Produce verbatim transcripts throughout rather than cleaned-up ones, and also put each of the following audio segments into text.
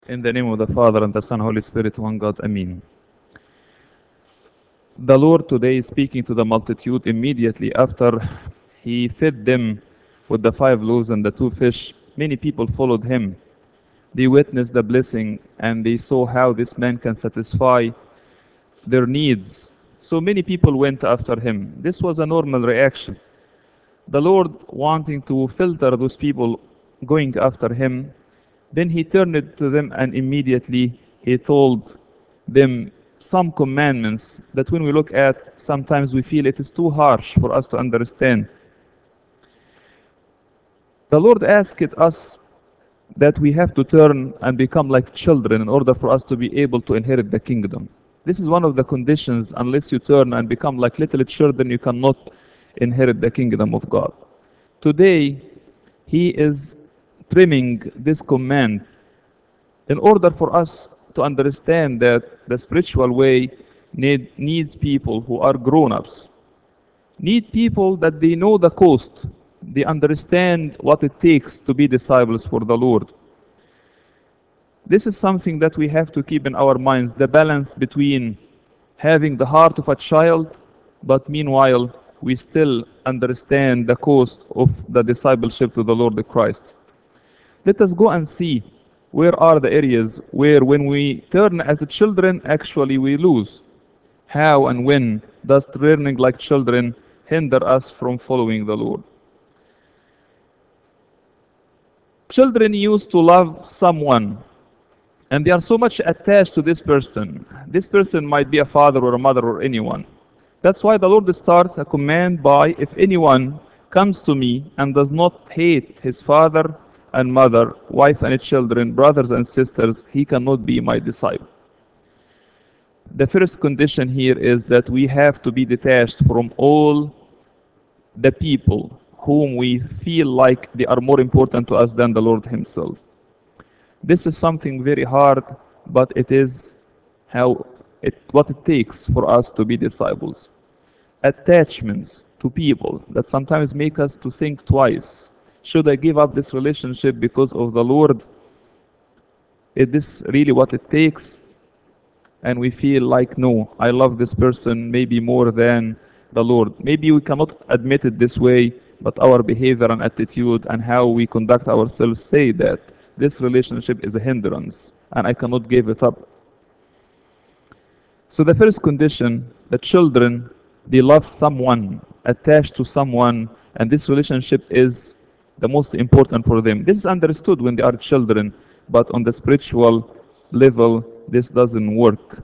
In the name of the Father, and the Son, and Holy Spirit, one God. Amen. The Lord today is speaking to the multitude immediately after he fed them with the five loaves and the two fish. Many people followed him. They witnessed the blessing and they saw how this man can satisfy their needs. So many people went after him. This was a normal reaction. The Lord, wanting to filter those people going after him, then he turned to them and immediately he told them some commandments that when we look at, sometimes we feel it is too harsh for us to understand. The Lord asked us that we have to turn and become like children in order for us to be able to inherit the kingdom. This is one of the conditions. Unless you turn and become like little children, you cannot inherit the kingdom of God. Today, he is trimming this command in order for us to understand that the spiritual way need, needs people who are grown-ups, need people that they know the cost, they understand what it takes to be disciples for the Lord. This is something that we have to keep in our minds, the balance between having the heart of a child, but meanwhile we still understand the cost of the discipleship to the Lord Christ. Let us go and see where are the areas where when we turn as children, actually we lose. How and when does learning like children hinder us from following the Lord? Children used to love someone and they are so much attached to this person. This person might be a father or a mother or anyone. That's why the Lord starts a command by, if anyone comes to me and does not hate his father and mother, wife and children, brothers and sisters, he cannot be my disciple. The first condition here is that we have to be detached from all the people whom we feel like they are more important to us than the Lord himself. This is something very hard, but it is how it, what it takes for us to be disciples. Attachments to people that sometimes make us to think twice. Should I give up this relationship because of the Lord? Is this really what it takes? And we feel like, no, I love this person maybe more than the Lord. Maybe we cannot admit it this way, but our behavior and attitude and how we conduct ourselves say that this relationship is a hindrance and I cannot give it up. So the first condition, the children, they love someone, attached to someone, and this relationship is the most important for them. This is understood when they are children, but on the spiritual level, this doesn't work.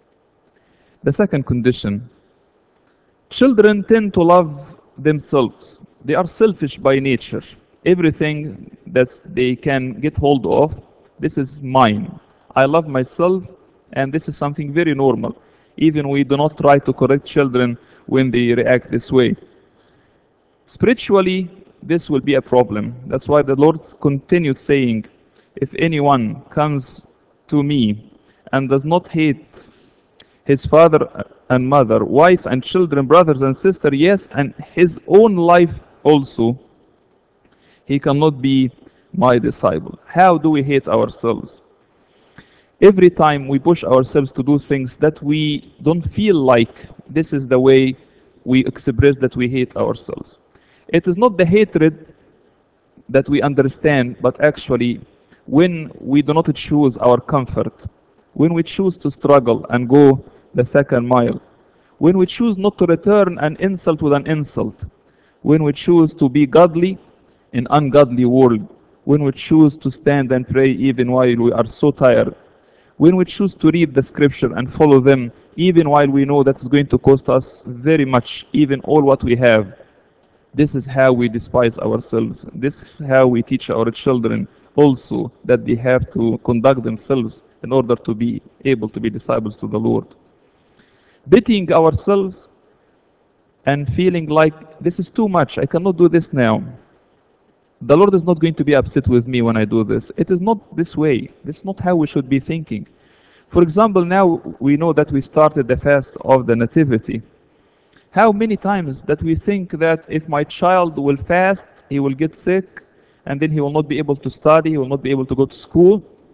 The second condition, children tend to love themselves. They are selfish by nature. Everything that they can get hold of, this is mine. I love myself, and this is something very normal. Even we do not try to correct children when they react this way. Spiritually, this will be a problem. That's why the Lord continues saying, if anyone comes to me and does not hate his father and mother, wife and children, brothers and sisters, yes, and his own life also, he cannot be my disciple. How do we hate ourselves? Every time we push ourselves to do things that we don't feel like, this is the way we express that we hate ourselves. It is not the hatred that we understand, but actually when we do not choose our comfort, when we choose to struggle and go the second mile, when we choose not to return an insult with an insult, when we choose to be godly in ungodly world, when we choose to stand and pray even while we are so tired, when we choose to read the scripture and follow them even while we know that it's going to cost us very much, even all what we have, this is how we despise ourselves. This is how we teach our children also that they have to conduct themselves in order to be able to be disciples to the Lord. Beating ourselves and feeling like this is too much, I cannot do this now. The Lord is not going to be upset with me when I do this. It is not this way. This is not how we should be thinking. For example, now we know that we started the fast of the Nativity. How many times that we think that if my child will fast, he will get sick, and then he will not be able to study, he will not be able to go to school.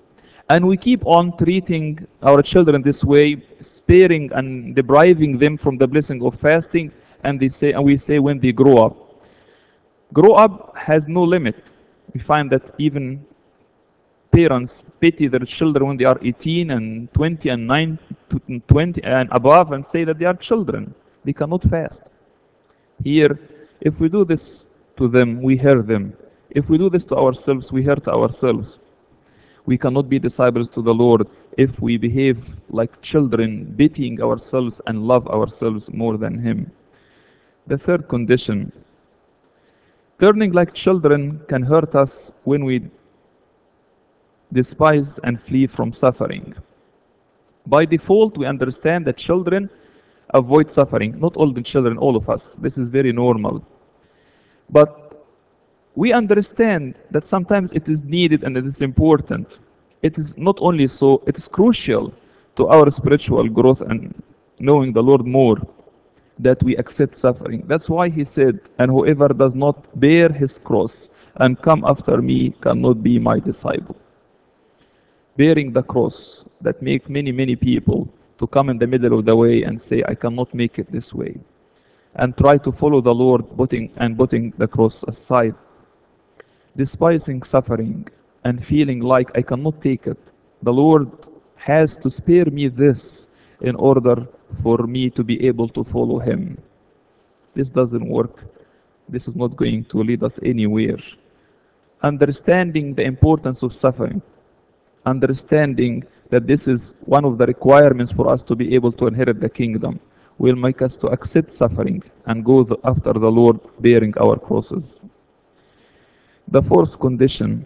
And we keep on treating our children this way, sparing and depriving them from the blessing of fasting, and they say, and we say when they grow up. Grow up has no limit. We find that even parents pity their children when they are eighteen and twenty and nine to twenty and above and say that they are children. They cannot fast. Here, if we do this to them, we hurt them. If we do this to ourselves, we hurt ourselves. We cannot be disciples to the Lord if we behave like children, pitying ourselves and love ourselves more than Him. The third condition, turning like children can hurt us when we despise and flee from suffering. By default, we understand that children avoid suffering. Not all the children, all of us. This is very normal. But we understand that sometimes it is needed and it is important. It is not only so, it is crucial to our spiritual growth and knowing the Lord more that we accept suffering. That's why He said, and whoever does not bear his cross and come after me cannot be my disciple. Bearing the cross that make many, many people to come in the middle of the way and say, I cannot make it this way. And try to follow the Lord putting and putting the cross aside. Despising suffering and feeling like I cannot take it. The Lord has to spare me this in order for me to be able to follow Him. This doesn't work. This is not going to lead us anywhere. Understanding the importance of suffering, understanding that this is one of the requirements for us to be able to inherit the kingdom, will make us to accept suffering and go the, after the Lord bearing our crosses. The fourth condition,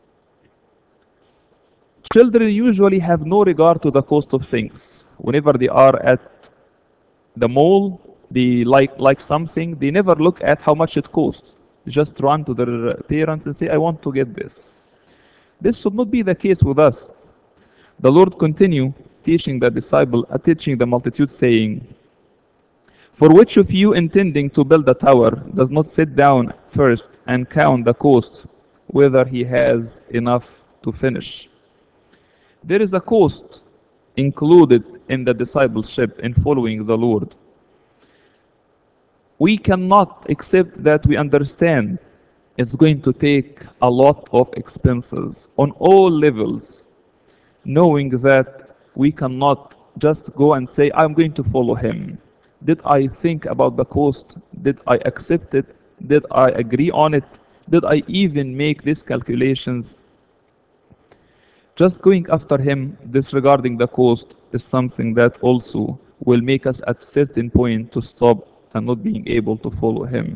children usually have no regard to the cost of things. Whenever they are at the mall, they like, like something, they never look at how much it costs. They just run to their parents and say, I want to get this. This should not be the case with us. The Lord continue teaching the disciple, uh, teaching the multitude, saying, for which of you intending to build a tower does not sit down first and count the cost, whether he has enough to finish? There is a cost included in the discipleship in following the Lord. We cannot accept that we understand it's going to take a lot of expenses on all levels, knowing that we cannot just go and say, I'm going to follow Him. Did I think about the cost? Did I accept it? Did I agree on it? Did I even make these calculations? Just going after Him, disregarding the cost, is something that also will make us at a certain point to stop and not being able to follow Him.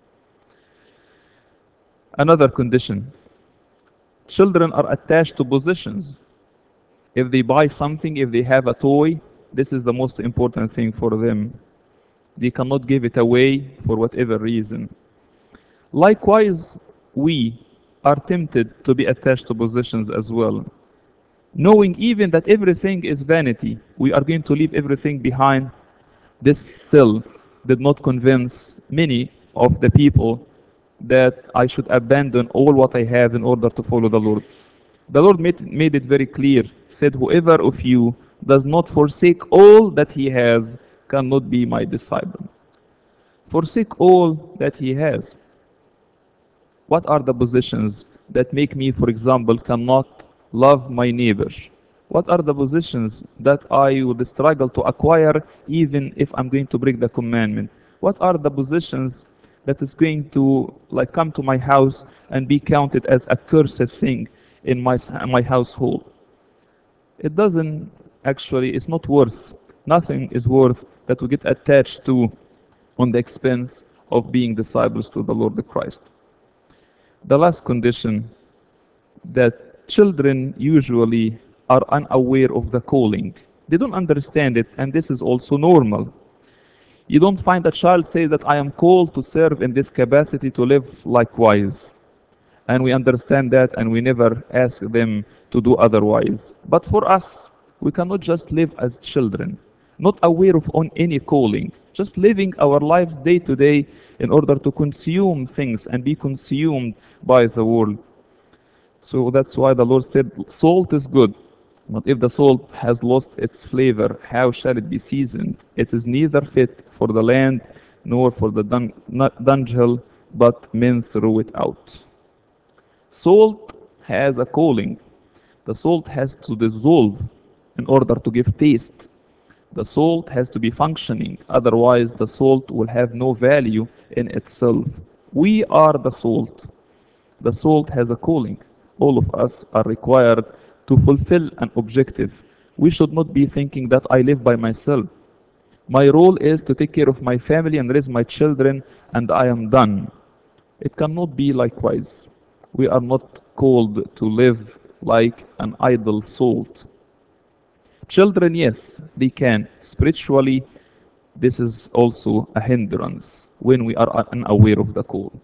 Another condition, children are attached to possessions. If they buy something, if they have a toy, this is the most important thing for them. They cannot give it away for whatever reason. Likewise, we are tempted to be attached to possessions as well. Knowing even that everything is vanity, we are going to leave everything behind. This still did not convince many of the people that I should abandon all what I have in order to follow the Lord. The Lord made, made it very clear, said, whoever of you does not forsake all that he has cannot be my disciple. Forsake all that he has. What are the positions that make me, for example, cannot love my neighbor? What are the positions that I would struggle to acquire even if I'm going to break the commandment? What are the positions that is going to like come to my house and be counted as a cursed thing in my, my household? It doesn't actually, it's not worth, nothing is worth that we get attached to on the expense of being disciples to the Lord Christ. The last condition, that children usually are unaware of the calling. They don't understand it, and this is also normal. You don't find a child say that I am called to serve in this capacity to live likewise. And we understand that, and we never ask them to do otherwise. But for us, we cannot just live as children, not aware of on any calling, just living our lives day to day in order to consume things and be consumed by the world. So that's why the Lord said, salt is good, But if the salt has lost its flavor, how shall it be seasoned? It is neither fit for the land nor for the dung- nu- dunghill, but men throw it out. Salt has a calling. The salt has to dissolve in order to give taste. The salt has to be functioning, otherwise, the salt will have no value in itself. We are the salt. The salt has a calling. All of us are required to fulfill an objective. We should not be thinking that I live by myself. My role is to take care of my family and raise my children, and I am done. It cannot be likewise. We are not called to live like an idle salt. Children, yes, they can. Spiritually, this is also a hindrance when we are unaware of the call.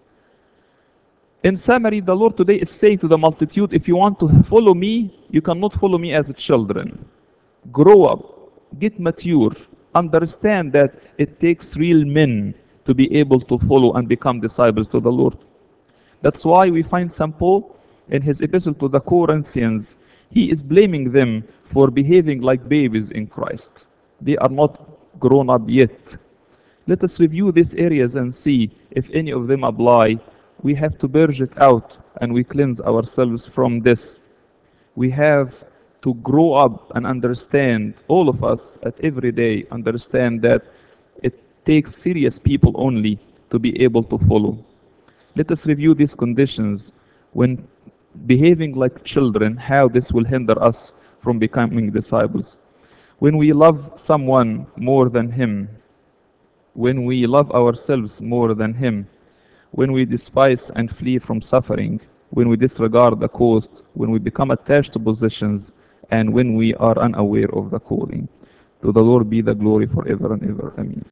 In summary, the Lord today is saying to the multitude, if you want to follow me, you cannot follow me as children. Grow up, get mature, understand that it takes real men to be able to follow and become disciples to the Lord. That's why we find Saint Paul in his epistle to the Corinthians, he is blaming them for behaving like babies in Christ. They are not grown up yet. Let us review these areas and see if any of them apply. We have to purge it out and we cleanse ourselves from this. We have to grow up and understand, all of us at every day, understand that it takes serious people only to be able to follow. Let us review these conditions when behaving like children, how this will hinder us from becoming disciples. When we love someone more than him, when we love ourselves more than him, when we despise and flee from suffering, when we disregard the cost, when we become attached to positions, and when we are unaware of the calling. To the Lord be the glory forever and ever. Amen.